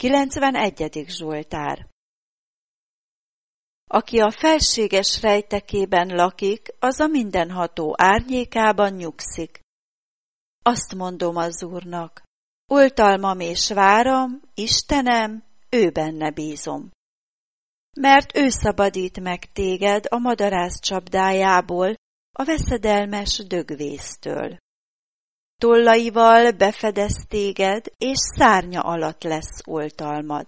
91. Zsoltár. Aki a felséges rejtekében lakik, az a mindenható árnyékában nyugszik. Azt mondom az Úrnak, oltalmam és váram, Istenem, ő benne bízom. Mert ő szabadít meg téged a madarász csapdájából, a veszedelmes dögvésztől. Tollaival befedez téged, és szárnya alatt lesz oltalmad.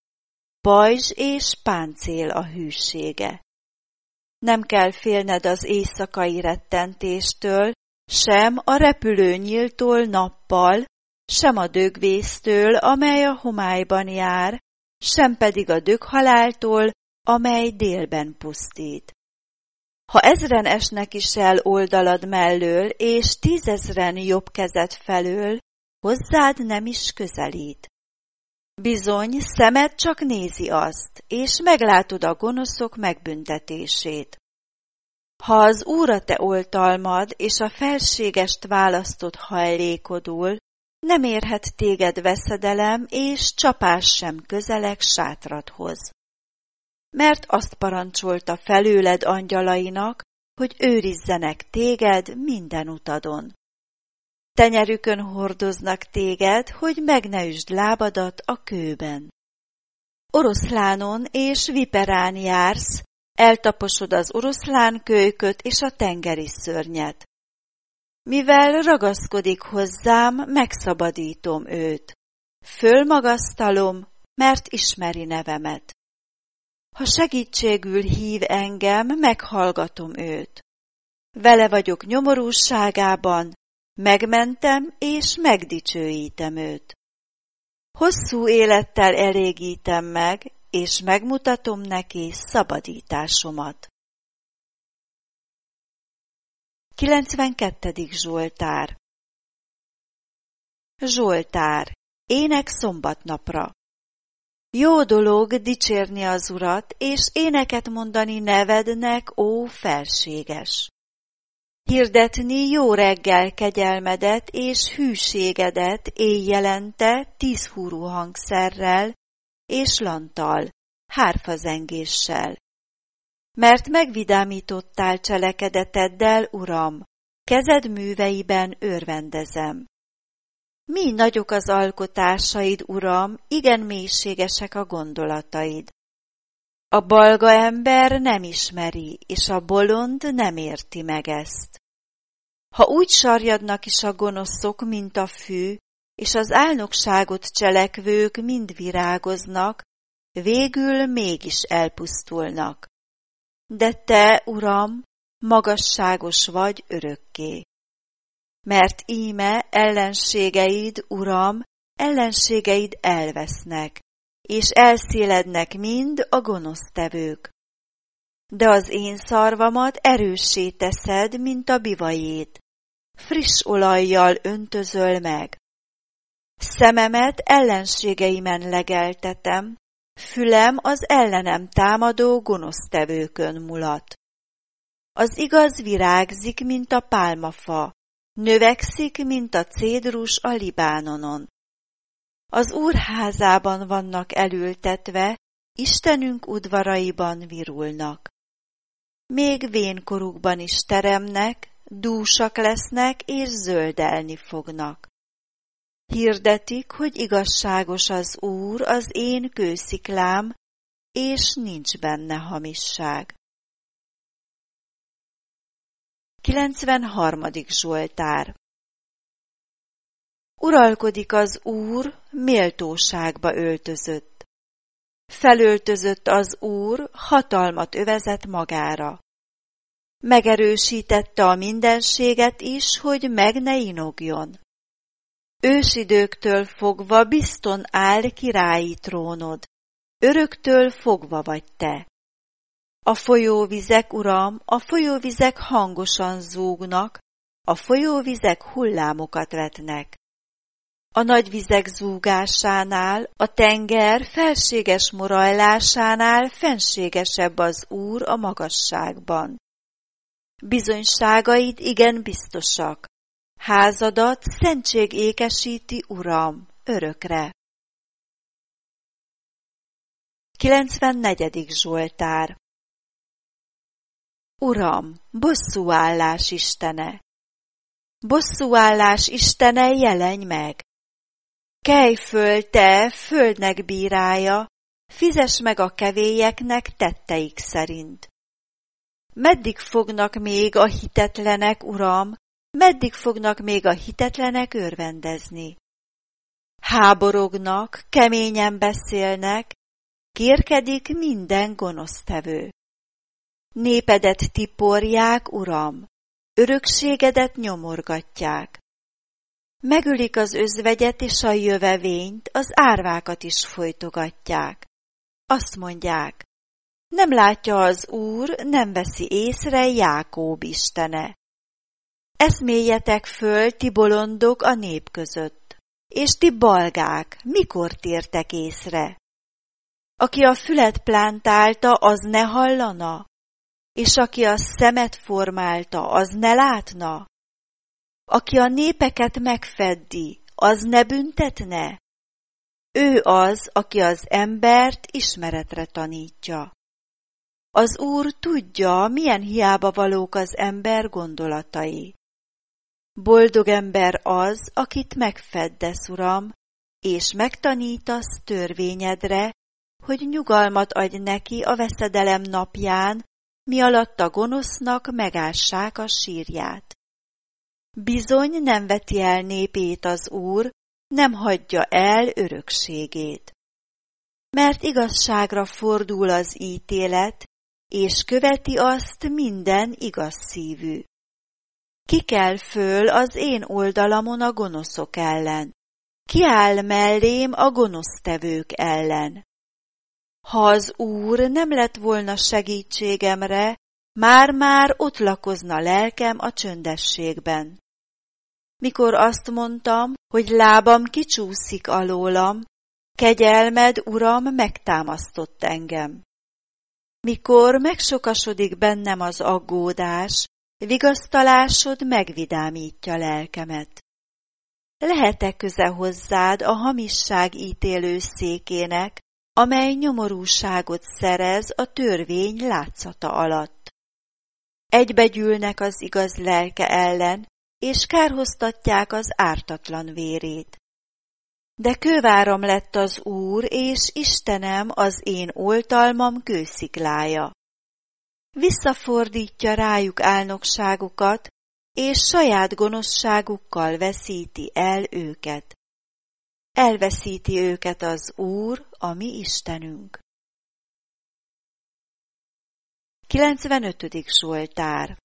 Pajzs és páncél a hűsége. Nem kell félned az éjszakai rettentéstől, sem a repülőnyíltól nappal, sem a dögvésztől, amely a homályban jár, sem pedig a döghaláltól, amely délben pusztít. Ha 1000 esnek is el oldalad mellől, és 10 000 jobb kezed felől, hozzád nem is közelít. Bizony, szemed csak nézi azt, és meglátod a gonoszok megbüntetését. Ha az Úr a te oltalmad, és a felségest választod hajlékodul, nem érhet téged veszedelem, és csapás sem közeleg sátradhoz. Mert azt parancsolta felőled angyalainak, hogy őrizzenek téged minden utadon. Tenyerükön hordoznak téged, hogy meg ne üsd lábadat a kőben. Oroszlánon és viperán jársz, eltaposod az oroszlánkölyköt és a tengeri szörnyet. Mivel ragaszkodik hozzám, megszabadítom őt. Fölmagasztalom, mert ismeri nevemet. Ha segítségül hív engem, meghallgatom őt. Vele vagyok nyomorúságában, megmentem és megdicsőítem őt. Hosszú élettel elégítem meg, és megmutatom neki szabadításomat. 92. Zsoltár. Zsoltár, ének szombatnapra. Jó dolog dicsérni az Urat, és éneket mondani nevednek, ó felséges. Hirdetni jó reggel kegyelmedet és hűségedet éjjelente 10 húrú hangszerrel és lanttal, hárfazengéssel. Mert megvidámítottál cselekedeteddel, Uram, kezed műveiben örvendezem. Mi nagyok az alkotásaid, Uram, igen mélységesek a gondolataid. A balga ember nem ismeri, és a bolond nem érti meg ezt. Ha úgy sarjadnak is a gonoszok, mint a fű, és az álnokságot cselekvők mind virágoznak, végül mégis elpusztulnak. De te, Uram, magasságos vagy örökké. Mert íme ellenségeid, Uram, ellenségeid elvesznek, és elszélednek mind a gonosztevők. De az én szarvamat erőssé teszed, mint a bivajét, friss olajjal öntözöl meg. Szememet ellenségeimen legeltetem, fülem az ellenem támadó gonosztevőkön mulat. Az igaz virágzik, mint a pálmafa, növekszik, mint a cédrus a Libánonon. Az Úr házában vannak elültetve, Istenünk udvaraiban virulnak. Még vénkorukban is teremnek, dúsak lesznek és zöldelni fognak. Hirdetik, hogy igazságos az Úr, az én kősziklám, és nincs benne hamisság. 93. Zsoltár. Uralkodik az Úr, méltóságba öltözött. Felöltözött az Úr, hatalmat övezett magára. Megerősítette a mindenséget is, hogy meg ne inogjon. Ősidőktől fogva bizton áll királyi trónod, öröktől fogva vagy te. A folyóvizek, Uram, a folyóvizek hangosan zúgnak, a folyóvizek hullámokat vetnek. A nagy vizek zúgásánál, a tenger felséges morajlásánál fenségesebb az Úr a magasságban. Bizonyságaid igen biztosak, házadat szentség ékesíti, Uram, örökre. 94. Zsoltár. Uram, bosszúállás istene! Bosszúállás istene, jelenj meg! Kelj föl, te, földnek bírája, fizess meg a kevélyeknek tetteik szerint. Meddig fognak még a hitetlenek, Uram, meddig fognak még a hitetlenek örvendezni? Háborognak, keményen beszélnek, kérkedik minden gonosztevő. Népedet tiporják, Uram, örökségedet nyomorgatják. Megölik az özvegyet és a jövevényt, az árvákat is folytogatják. Azt mondják, nem látja az Úr, nem veszi észre Jákób istene. Eszméljetek föl, ti bolondok a nép között, és ti balgák, mikor tértek észre? Aki a fület plántálta, az ne hallana? És aki a szemet formálta, az ne látna? Aki a népeket megfeddi, az ne büntetne? Ő az, aki az embert ismeretre tanítja. Az Úr tudja, milyen hiába valók az ember gondolatai. Boldog ember az, akit megfeddesz, Uram, és megtanítasz törvényedre, hogy nyugalmat adj neki a veszedelem napján, mi alatt a gonosznak megássák a sírját. Bizony nem veti el népét az Úr, nem hagyja el örökségét. Mert igazságra fordul az ítélet, és követi azt minden igaz szívű. Kikel föl az én oldalamon a gonoszok ellen, kiáll mellém a gonosztevők ellen. Ha az Úr nem lett volna segítségemre, már-már ott lakozna lelkem a csöndességben. Mikor azt mondtam, hogy lábam kicsúszik alólam, kegyelmed, Uram, megtámasztott engem. Mikor megsokasodik bennem az aggódás, vigasztalásod megvidámítja lelkemet. Lehet-e köze hozzád a hamisság ítélő székének, amely nyomorúságot szerez a törvény látszata alatt? Egybegyűlnek az igaz lelke ellen, és kárhoztatják az ártatlan vérét. De kőváram lett az Úr, és Istenem az én oltalmam kősziklája. Visszafordítja rájuk álnokságukat, és saját gonoszságukkal veszíti el őket. Elveszíti őket az Úr, a mi Istenünk. 95. Zsoltár.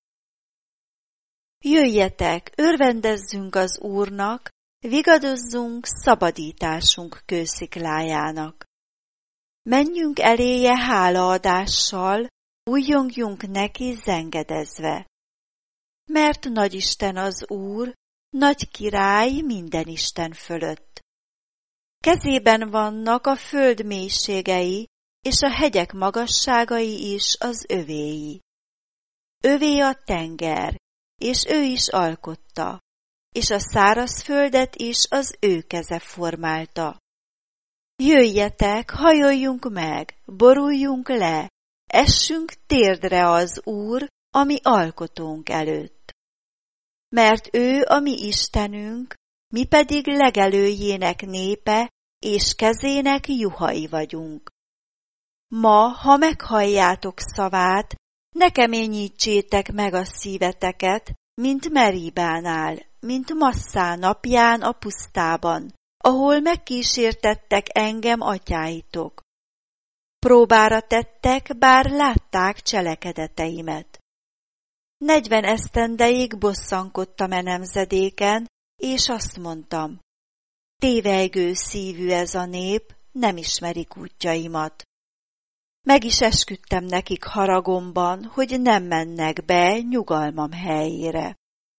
Jöjjetek, örvendezzünk az Úrnak, vigadozzunk szabadításunk kősziklájának. Menjünk eléje hálaadással, újjongjunk neki zengedezve. Mert nagy Isten az Úr, nagy király minden Isten fölött. Kezében vannak a föld mélységei, és a hegyek magasságai is az övéi. Övé a tenger, és ő is alkotta, és a szárazföldet is az ő keze formálta. Jöjjetek, hajoljunk meg, boruljunk le, essünk térdre az Úr, a mi alkotónk előtt. Mert ő a mi Istenünk, mi pedig legelőjének népe, és kezének juhai vagyunk. Ma, ha meghalljátok szavát, ne keményítsétek meg a szíveteket, mint Meribánál, mint Masszá napján a pusztában, ahol megkísértettek engem atyáitok. Próbára tettek, bár látták cselekedeteimet. 40 esztendeig bosszankodtam e nemzedéken, és azt mondtam, tévejgő szívű ez a nép, nem ismerik útjaimat. Meg is esküdtem nekik haragomban, hogy nem mennek be nyugalmam helyére.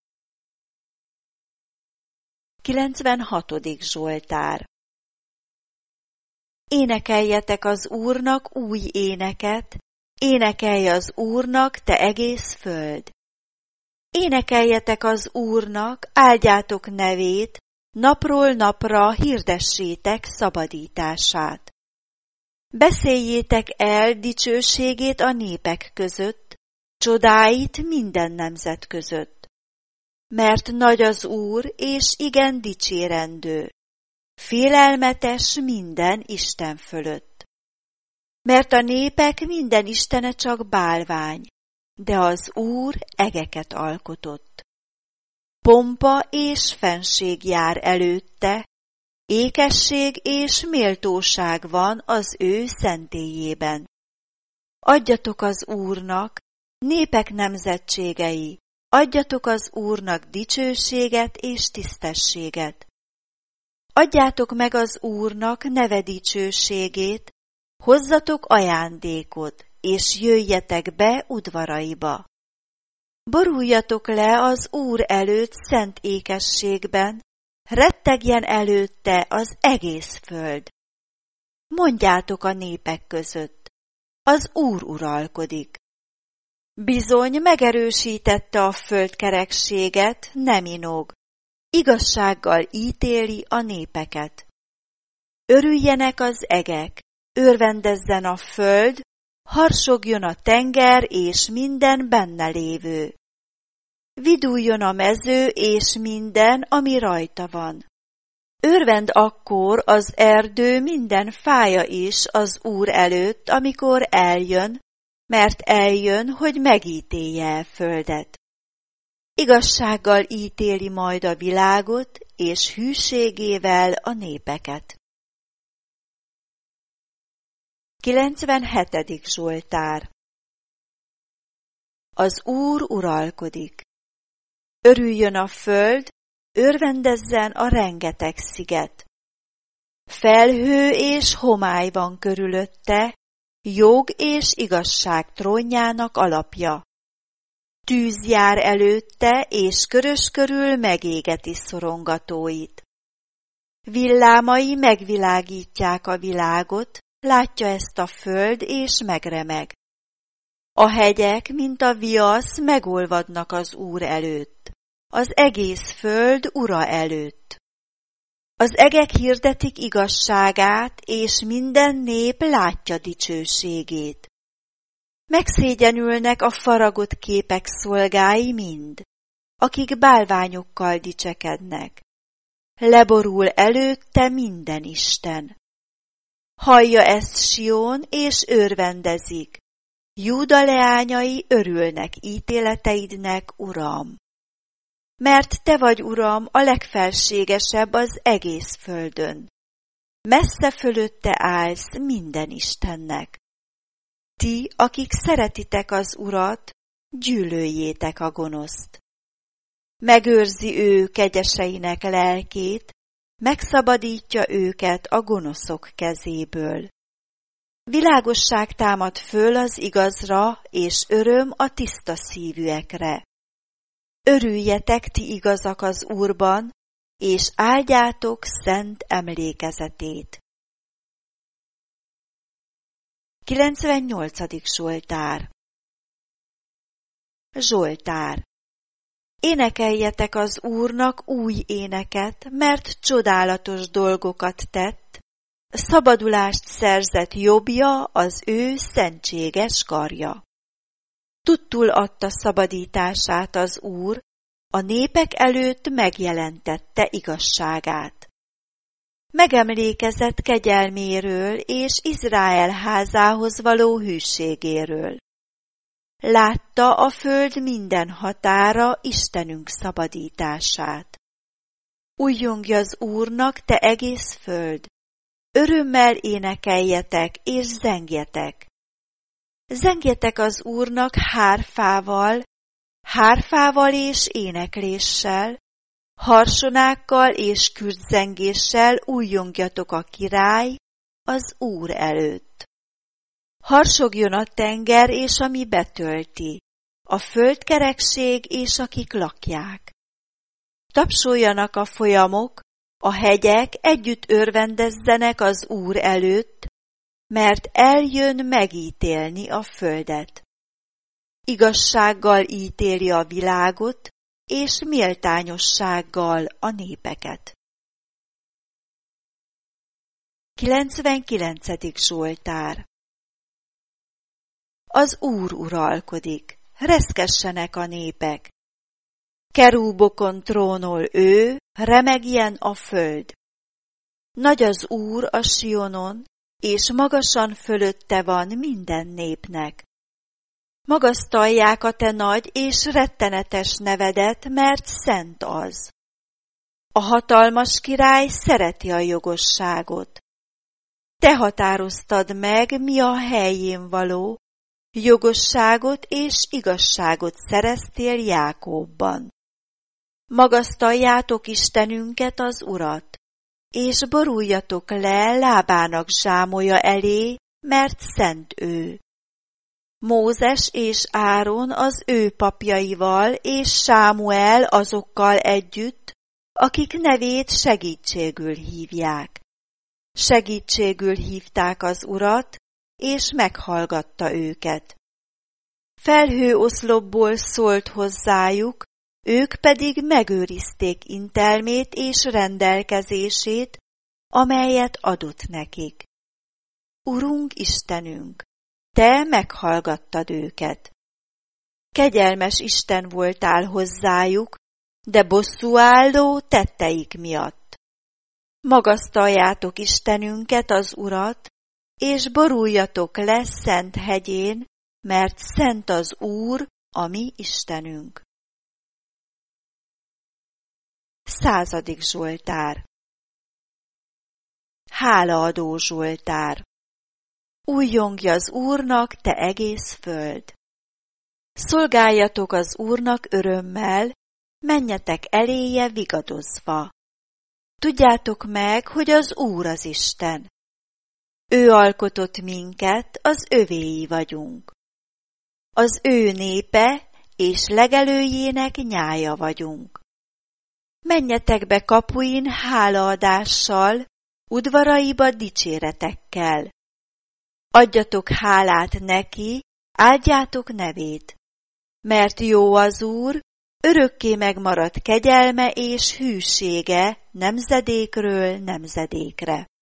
96. Zsoltár. Énekeljetek az Úrnak új éneket, énekelj az Úrnak, te egész föld. Énekeljetek az Úrnak, áldjátok nevét, napról napra hirdessétek szabadítását. Beszéljétek el dicsőségét a népek között, csodáit minden nemzet között. Mert nagy az Úr, és igen dicsérendő, félelmetes minden Isten fölött. Mert a népek minden istene csak bálvány, de az Úr egeket alkotott. Pompa és fenség jár előtte, ékesség és méltóság van az ő szentélyében. Adjatok az Úrnak, népek nemzetségei, adjatok az Úrnak dicsőséget és tisztességet. Adjátok meg az Úrnak neve dicsőségét, hozzatok ajándékot, és jöjjetek be udvaraiba. Boruljatok le az Úr előtt szent ékességben, rettegjen előtte az egész föld. Mondjátok a népek között, az Úr uralkodik. Bizony megerősítette a földkerekséget, nem inog, igazsággal ítéli a népeket. Örüljenek az egek, örvendezzen a föld, harsogjon a tenger és minden benne lévő. Viduljon a mező és minden, ami rajta van. Örvend akkor az erdő minden fája is az Úr előtt, amikor eljön, mert eljön, hogy megítélje el földet. Igazsággal ítéli majd a világot, és hűségével a népeket. 97. Zsoltár. Az Úr uralkodik. Örüljön a föld, örvendezzen a rengeteg sziget. Felhő és homály van körülötte, jog és igazság trónjának alapja. Tűz jár előtte, és körös körül megégeti szorongatóit. Villámai megvilágítják a világot, látja ezt a föld, és megremeg. A hegyek, mint a viasz, megolvadnak az Úr előtt, az egész föld ura előtt. Az egek hirdetik igazságát, és minden nép látja dicsőségét. Megszégyenülnek a faragott képek szolgái mind, akik bálványokkal dicsekednek. Leborul előtte minden isten. Hallja ezt Sion, és örvendezik. Júda leányai örülnek ítéleteidnek, Uram. Mert te vagy, Uram, a legfelségesebb az egész földön. Messze fölötte állsz minden istennek. Ti, akik szeretitek az Urat, gyűlöljétek a gonoszt. Megőrzi ő kegyeseinek lelkét, megszabadítja őket a gonoszok kezéből. Világosság támad föl az igazra, és öröm a tiszta szívűekre. Örüljetek ti igazak az Úrban, és áldjátok szent emlékezetét. 98. Zsoltár. Zsoltár. Énekeljetek az Úrnak új éneket, mert csodálatos dolgokat tett, szabadulást szerzett jobbja az ő szentséges karja. Tudtul adta szabadítását az Úr, a népek előtt megjelentette igazságát. Megemlékezett kegyelméről és Izrael házához való hűségéről. Látta a föld minden határa Istenünk szabadítását. Újjongj az Úrnak, te egész föld! Örömmel énekeljetek és zengjetek! Zengjetek az Úrnak hárfával és énekléssel, harsonákkal és kürtzengéssel újjongjatok a király, az Úr előtt. Harsogjon a tenger és ami betölti, a földkerekség és akik lakják. Tapsoljanak a folyamok, a hegyek együtt örvendezzenek az Úr előtt, mert eljön megítélni a földet. Igazsággal ítéli a világot, és méltányossággal a népeket. 99. Zsoltár. Az Úr uralkodik, reszkessenek a népek. Kerúbokon trónol ő, remegjen a föld. Nagy az Úr a Sionon, és magasan fölötte van minden népnek. Magasztalják a te nagy és rettenetes nevedet, mert szent az. A hatalmas király szereti a jogosságot. Te határoztad meg, mi a helyén való, jogosságot és igazságot szereztél Jákóbban. Magasztaljátok Istenünket, az Urat, és boruljatok le lábának zsámolya elé, mert szent ő. Mózes és Áron az ő papjaival, és Sámuel azokkal együtt, akik nevét segítségül hívják. Segítségül hívták az Urat, és meghallgatta őket. Felhőoszlopból szólt hozzájuk, ők pedig megőrizték intelmét és rendelkezését, amelyet adott nekik. Urunk Istenünk, te meghallgattad őket. Kegyelmes Isten voltál hozzájuk, de bosszúálló tetteik miatt. Magasztaljátok Istenünket, az Urat, és boruljatok le szent hegyén, mert szent az Úr, a mi Istenünk. 100. Zsoltár. Hálaadó Zsoltár. Újjongj az Úrnak, te egész föld! Szolgáljatok az Úrnak örömmel, menjetek eléje vigadozva. Tudjátok meg, hogy az Úr az Isten. Ő alkotott minket, az övéi vagyunk. Az ő népe és legelőjének nyája vagyunk. Menjetek be kapuin hálaadással, udvaraiba dicséretekkel. Adjatok hálát neki, áldjátok nevét, mert jó az Úr, örökké megmaradt kegyelme és hűsége nemzedékről nemzedékre.